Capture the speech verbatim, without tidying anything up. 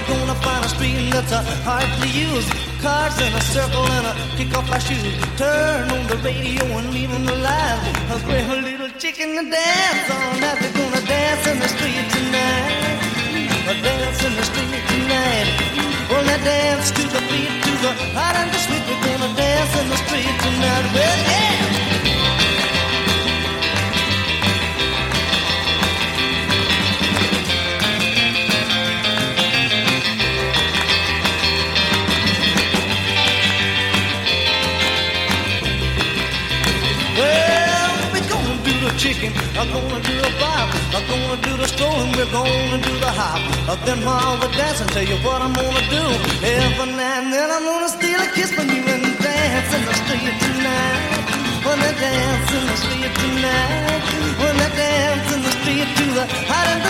we're gonna find a street that's uh, hard to use. Cars in a circle and a kick off our shoes. Turn on the radio and leave them alive. I'll bring a little chicken to dance on that. We're gonna dance in the street tonight. A dance in the street tonight. Wanna dance to the beat, to the hot and the sweet. We're gonna dance in the street tonight. Well, yeah. Chicken, I'm gonna do the bop, I'm gonna do the stroll, and we're gonna do the hop. Uh, then while we're dancing, tell you what I'm gonna do. Every now and then I'm gonna steal a kiss from you and dance in the street tonight. Wanna dance in the street tonight. Wanna dance in the street to the hot and